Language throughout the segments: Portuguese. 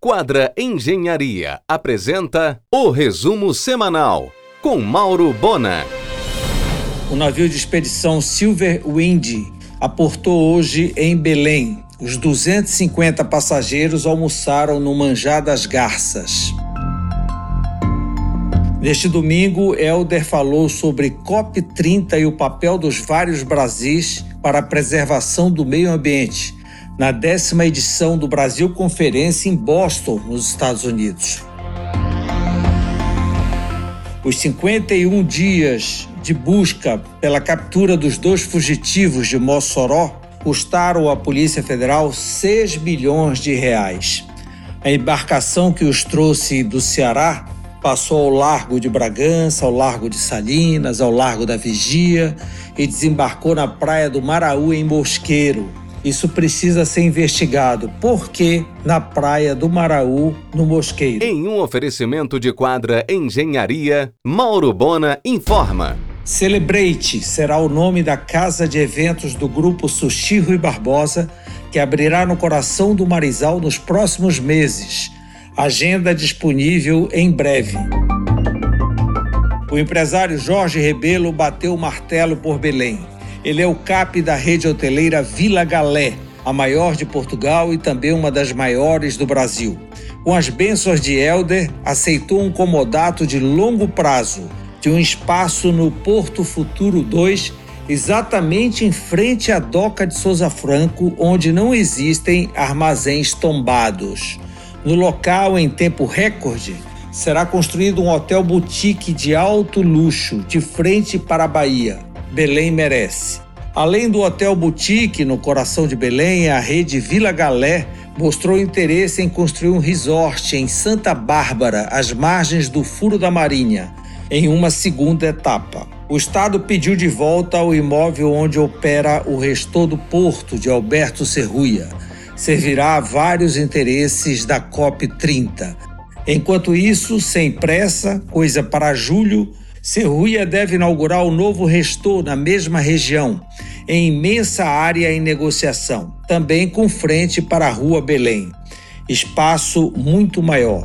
Quadra Engenharia apresenta o resumo semanal com Mauro Bona. O navio de expedição Silver Wind aportou hoje em Belém. Os 250 passageiros almoçaram no Manjar das Garças. Neste domingo, Helder falou sobre COP30 e o papel dos vários Brasis para a preservação do meio ambiente, na 10ª edição do Brasil Conferência em Boston, nos Estados Unidos. Os 51 dias de busca pela captura dos 2 fugitivos de Mossoró custaram à Polícia Federal 6 bilhões de reais. A embarcação que os trouxe do Ceará passou ao Largo de Bragança, ao Largo de Salinas, ao Largo da Vigia e desembarcou na praia do Maraú, em Mosqueiro. Isso precisa ser investigado. Por que na praia do Maraú, no Mosqueiro? Em um oferecimento de Quadra Engenharia, Mauro Bona informa. Celebrate será o nome da casa de eventos do grupo Sushi Rui Barbosa, que abrirá no coração do Marizal nos próximos meses. Agenda disponível em breve. O empresário Jorge Rebelo bateu o martelo por Belém. Ele é o CAP da rede hoteleira Vila Galé, a maior de Portugal e também uma das maiores do Brasil. Com as bênçãos de Helder, aceitou um comodato de longo prazo, de um espaço no Porto Futuro 2, exatamente em frente à Doca de Souza Franco, onde não existem armazéns tombados. No local, em tempo recorde, será construído um hotel boutique de alto luxo, de frente para a Bahia. Belém merece. Além do hotel boutique no coração de Belém, a rede Vila Galé mostrou interesse em construir um resort em Santa Bárbara, às margens do Furo da Marinha, em uma segunda etapa. O Estado pediu de volta o imóvel onde opera o Restor do Porto, de Alberto Serruia. Servirá a vários interesses da COP30. Enquanto isso, sem pressa, coisa para julho, Serruia deve inaugurar o novo Restor na mesma região, em imensa área em negociação, também com frente para a Rua Belém. Espaço muito maior.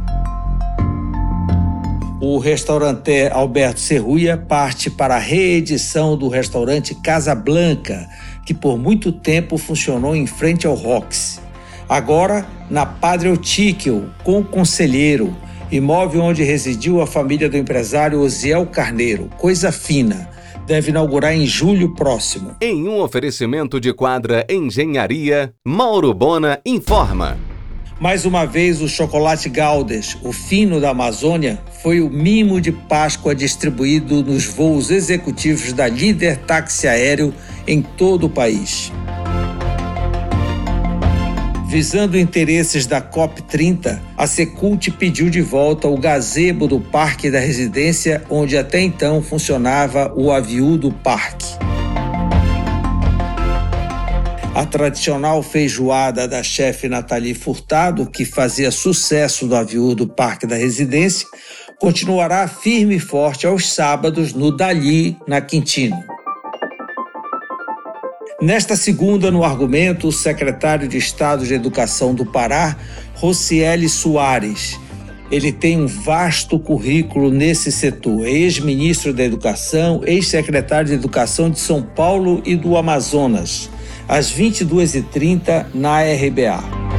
O restaurante Alberto Serruia parte para a reedição do restaurante Casablanca, que por muito tempo funcionou em frente ao Rox. Agora, na Padre Eutíquio, com o Conselheiro, imóvel onde residiu a família do empresário Osiel Carneiro, coisa fina. Deve inaugurar em julho próximo. Em um oferecimento de Quadra Engenharia, Mauro Bona informa. Mais uma vez, o chocolate Gaudes, o fino da Amazônia, foi o mimo de Páscoa distribuído nos voos executivos da Líder Táxi Aéreo em todo o país. Visando interesses da COP30, a Secult pediu de volta o gazebo do Parque da Residência, onde até então funcionava o Aviú do Parque. A tradicional feijoada da chefe Nathalie Furtado, que fazia sucesso do Aviú do Parque da Residência, continuará firme e forte aos sábados no Dali, na Quintino. Nesta segunda, no argumento, o secretário de Estado de Educação do Pará, Rocieli Soares. Ele tem um vasto currículo nesse setor. É ex-ministro da Educação, ex-secretário de Educação de São Paulo e do Amazonas. Às 22h30, na RBA.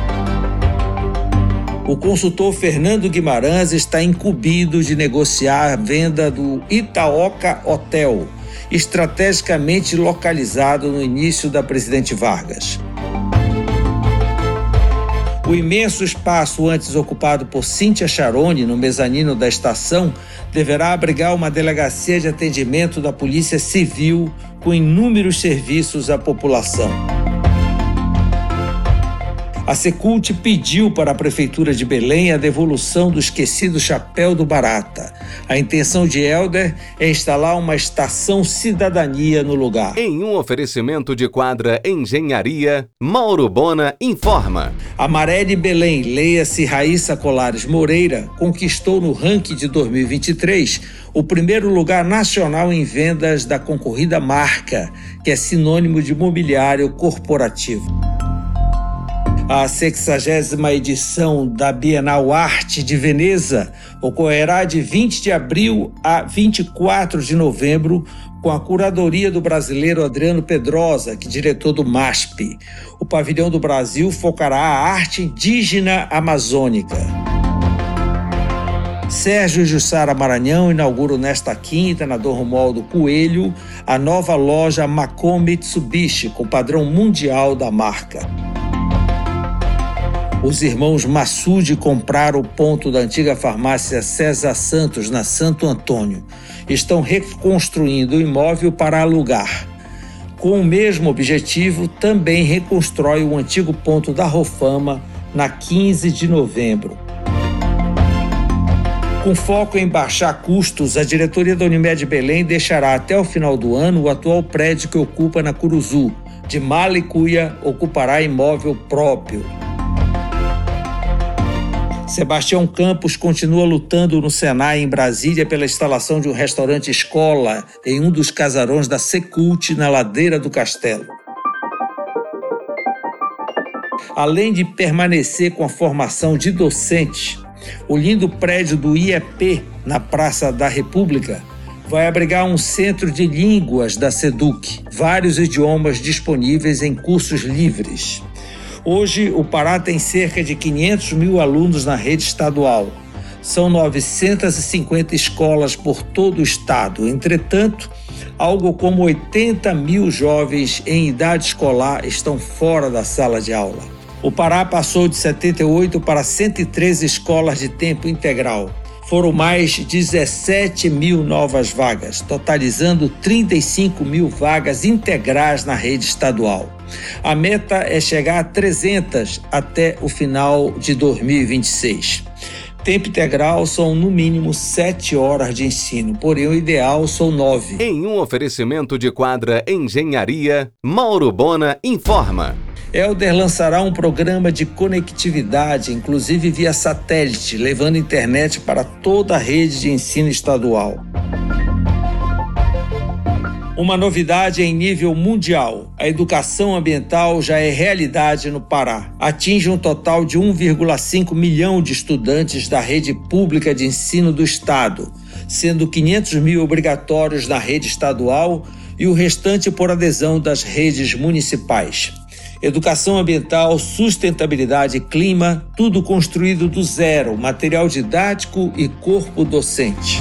O consultor Fernando Guimarães está incumbido de negociar a venda do Itaoca Hotel, estrategicamente localizado no início da Presidente Vargas. O imenso espaço antes ocupado por Cíntia Charone, no mezanino da estação, deverá abrigar uma delegacia de atendimento da Polícia Civil com inúmeros serviços à população. A Secult pediu para a Prefeitura de Belém a devolução do esquecido chapéu do Barata. A intenção de Helder é instalar uma estação cidadania no lugar. Em um oferecimento de Quadra Engenharia, Mauro Bona informa. A Maré de Belém, leia-se Raíssa Colares Moreira, conquistou no ranking de 2023 o primeiro lugar nacional em vendas da concorrida Marca, que é sinônimo de mobiliário corporativo. A 60ª edição da Bienal Arte de Veneza ocorrerá de 20 de abril a 24 de novembro, com a curadoria do brasileiro Adriano Pedrosa, que é diretor do MASP. O Pavilhão do Brasil focará a arte indígena amazônica. Sérgio Jussara Maranhão inaugura nesta quinta, na Dom Romualdo Coelho, a nova loja Macon Mitsubishi, com padrão mundial da marca. Os irmãos Massude compraram o ponto da antiga farmácia César Santos, na Santo Antônio. Estão reconstruindo o imóvel para alugar. Com o mesmo objetivo, também reconstrói o antigo ponto da Rofama, na 15 de novembro. Com foco em baixar custos, a diretoria da Unimed Belém deixará até o final do ano o atual prédio que ocupa na Curuzu. De Malicuia, ocupará imóvel próprio. Sebastião Campos continua lutando no Senai, em Brasília, pela instalação de um restaurante-escola em um dos casarões da Secult, na Ladeira do Castelo. Além de permanecer com a formação de docente, o lindo prédio do IEP, na Praça da República, vai abrigar um centro de línguas da SEDUC, vários idiomas disponíveis em cursos livres. Hoje, o Pará tem cerca de 500 mil alunos na rede estadual. São 950 escolas por todo o estado. Entretanto, algo como 80 mil jovens em idade escolar estão fora da sala de aula. O Pará passou de 78 para 113 escolas de tempo integral. Foram mais 17 mil novas vagas, totalizando 35 mil vagas integrais na rede estadual. A meta é chegar a 300 até o final de 2026. Tempo integral são no mínimo 7 horas de ensino, porém o ideal são 9. Em um oferecimento de Quadra Engenharia, Mauro Bona informa. Helder lançará um programa de conectividade, inclusive via satélite, levando internet para toda a rede de ensino estadual. Uma novidade em nível mundial: a educação ambiental já é realidade no Pará. Atinge um total de 1,5 milhão de estudantes da rede pública de ensino do estado, sendo 500 mil obrigatórios na rede estadual e o restante por adesão das redes municipais. Educação ambiental, sustentabilidade e clima, tudo construído do zero, material didático e corpo docente.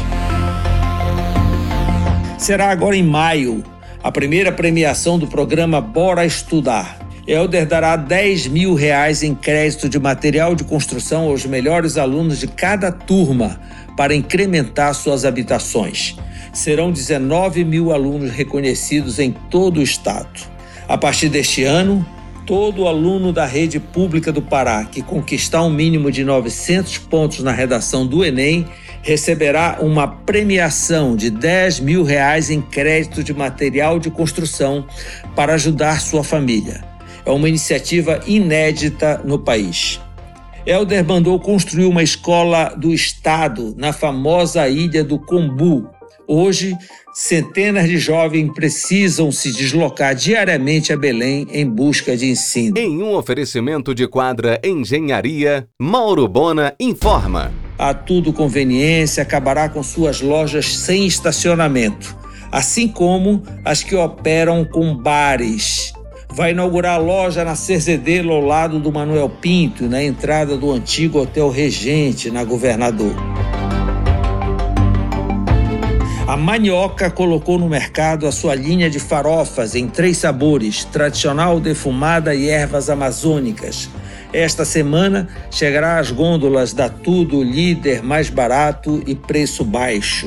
Será agora em maio a primeira premiação do programa Bora Estudar. Helder dará R$10 mil em crédito de material de construção aos melhores alunos de cada turma para incrementar suas habitações. Serão 19 mil alunos reconhecidos em todo o estado. A partir deste ano, todo aluno da rede pública do Pará que conquistar um mínimo de 900 pontos na redação do Enem receberá uma premiação de R$10 mil em crédito de material de construção para ajudar sua família. É uma iniciativa inédita no país. Helder mandou construir uma escola do estado na famosa ilha do Combu. Hoje, centenas de jovens precisam se deslocar diariamente a Belém em busca de ensino. Em um oferecimento de Quadra Engenharia, Mauro Bona informa. A Tudo Conveniência acabará com suas lojas sem estacionamento, assim como as que operam com bares. Vai inaugurar a loja na Cerzedelo, ao lado do Manuel Pinto, na entrada do antigo Hotel Regente, na Governador. A Manioca colocou no mercado a sua linha de farofas em 3 sabores, tradicional, defumada e ervas amazônicas. Esta semana chegará às gôndolas da Tudo, líder mais barato e preço baixo.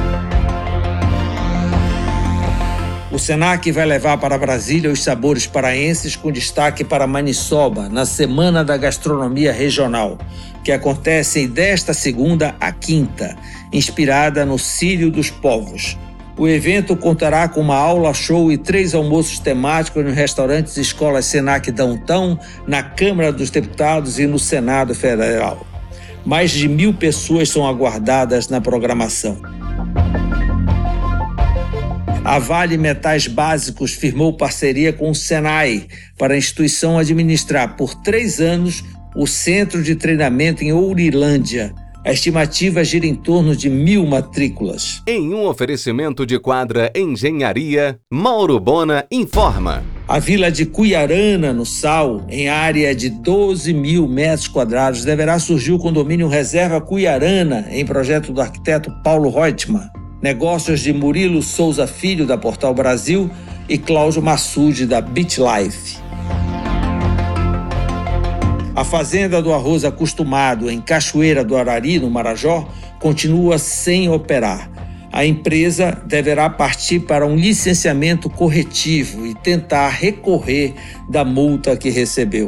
O Senac vai levar para Brasília os sabores paraenses, com destaque para Maniçoba, na Semana da Gastronomia Regional, que acontece desta segunda à quinta, inspirada no Círio dos Povos. O evento contará com uma aula-show e 3 almoços temáticos nos restaurantes Escolas Senac Downtown, na Câmara dos Deputados e no Senado Federal. Mais de 1.000 pessoas são aguardadas na programação. A Vale Metais Básicos firmou parceria com o Senai para a instituição administrar por 3 anos o centro de treinamento em Ourilândia. A estimativa gira em torno de 1.000 matrículas. Em um oferecimento de Quadra Engenharia, Mauro Bona informa. A vila de Cuiarana, no Sal, em área de 12.000 metros quadrados, deverá surgir o condomínio Reserva Cuiarana, em projeto do arquiteto Paulo Reutemann. Negócios de Murilo Souza Filho, da Portal Brasil, e Cláudio Massude, da BitLife. A Fazenda do Arroz Acostumado, em Cachoeira do Arari, no Marajó, continua sem operar. A empresa deverá partir para um licenciamento corretivo e tentar recorrer da multa que recebeu.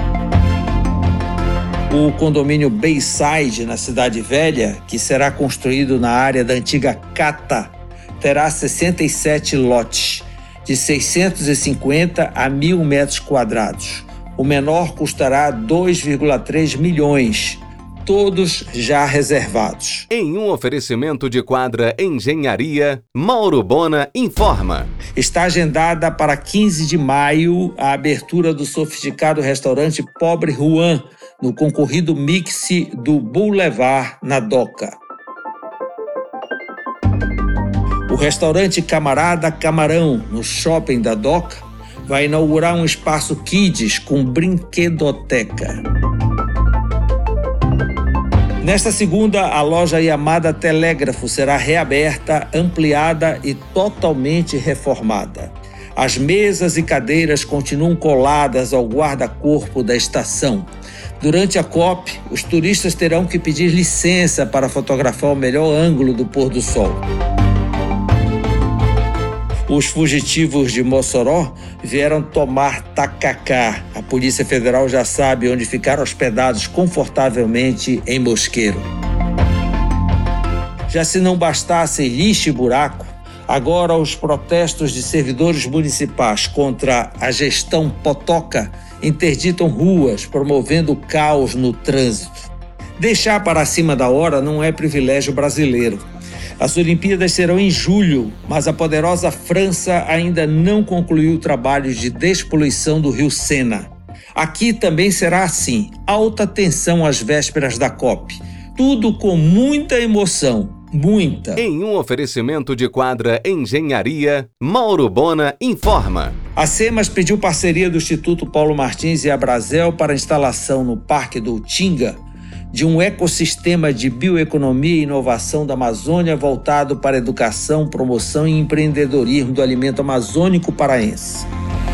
O condomínio Bayside, na Cidade Velha, que será construído na área da antiga Cata, terá 67 lotes, de 650 a 1.000 metros quadrados. O menor custará 2,3 milhões, todos já reservados. Em um oferecimento de Quadra Engenharia, Mauro Bona informa. Está agendada para 15 de maio a abertura do sofisticado restaurante Pobre Juan, no concorrido mix do Boulevard, na Doca. O restaurante Camarada Camarão, no shopping da Doca, vai inaugurar um espaço Kids com brinquedoteca. Nesta segunda, a loja Yamada Telégrafo será reaberta, ampliada e totalmente reformada. As mesas e cadeiras continuam coladas ao guarda-corpo da estação. Durante a COP, os turistas terão que pedir licença para fotografar o melhor ângulo do pôr do sol. Os fugitivos de Mossoró vieram tomar tacacá. A Polícia Federal já sabe onde ficaram hospedados confortavelmente em Mosqueiro. Já se não bastasse lixo e buraco, agora os protestos de servidores municipais contra a gestão Potoca interditam ruas, promovendo caos no trânsito. Deixar para cima da hora não é privilégio brasileiro. As Olimpíadas serão em julho, mas a poderosa França ainda não concluiu o trabalho de despoluição do rio Sena. Aqui também será assim, alta tensão às vésperas da COP. Tudo com muita emoção, muita. Em um oferecimento de Quadra Engenharia, Mauro Bona informa. A SEMAS pediu parceria do Instituto Paulo Martins e a Brasel para a instalação no Parque do Utinga de um ecossistema de bioeconomia e inovação da Amazônia voltado para educação, promoção e empreendedorismo do alimento amazônico paraense.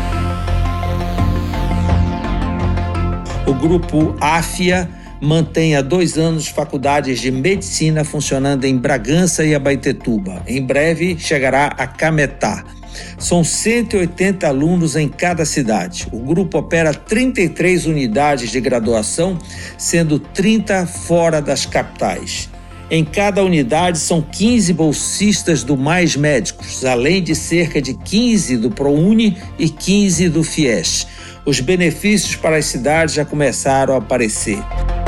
O grupo AFIA mantém há 2 anos faculdades de medicina funcionando em Bragança e Abaetetuba. Em breve chegará a Cametá. São 180 alunos em cada cidade. O grupo opera 33 unidades de graduação, sendo 30 fora das capitais. Em cada unidade são 15 bolsistas do Mais Médicos, além de cerca de 15 do ProUni e 15 do FIES. Os benefícios para as cidades já começaram a aparecer.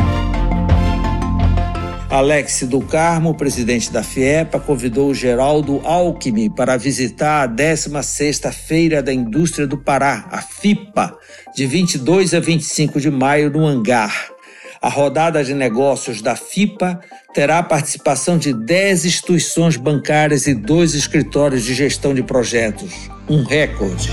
Alex do Carmo, presidente da FIEPA, convidou o Geraldo Alckmin para visitar a 16ª Feira da Indústria do Pará, a FIPA, de 22 a 25 de maio no Hangar. A rodada de negócios da FIPA terá a participação de 10 instituições bancárias e 2 escritórios de gestão de projetos, um recorde.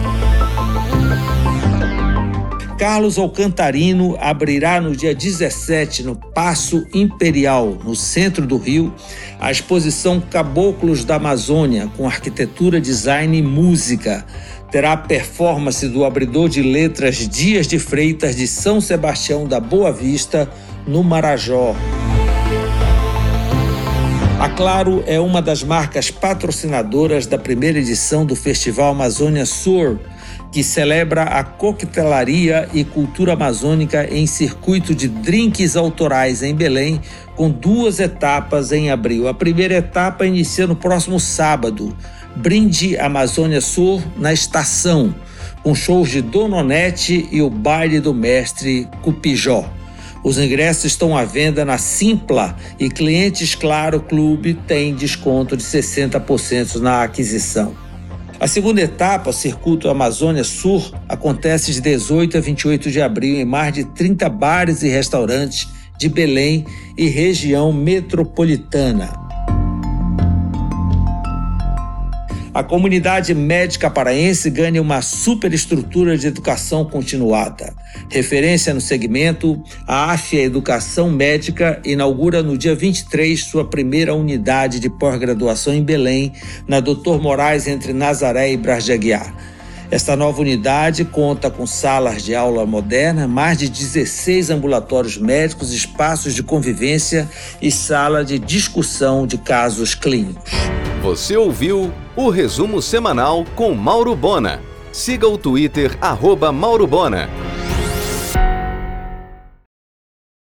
Carlos Alcantarino abrirá no dia 17, no Paço Imperial, no centro do Rio, a exposição Caboclos da Amazônia, com arquitetura, design e música. Terá a performance do abridor de letras Dias de Freitas de São Sebastião da Boa Vista, no Marajó. A Claro é uma das marcas patrocinadoras da primeira edição do Festival Amazônia Sur, que celebra a coquetelaria e cultura amazônica em circuito de drinks autorais em Belém, com 2 etapas em abril. A primeira etapa inicia no próximo sábado, Brinde Amazônia Sur na Estação, com shows de Dona Onete e o baile do mestre Cupijó. Os ingressos estão à venda na Simpla e clientes Claro Clube têm desconto de 60% na aquisição. A segunda etapa, o Circuito Amazônia Sur, acontece de 18 a 28 de abril em mais de 30 bares e restaurantes de Belém e região metropolitana. A comunidade médica paraense ganha uma superestrutura de educação continuada. Referência no segmento, a AFIA Educação Médica inaugura no dia 23 sua primeira unidade de pós-graduação em Belém, na Dr. Moraes, entre Nazaré e Bras de Aguiar. Esta nova unidade conta com salas de aula moderna, mais de 16 ambulatórios médicos, espaços de convivência e sala de discussão de casos clínicos. Você ouviu o Resumo Semanal com Mauro Bona. Siga o Twitter @Mauro Bona.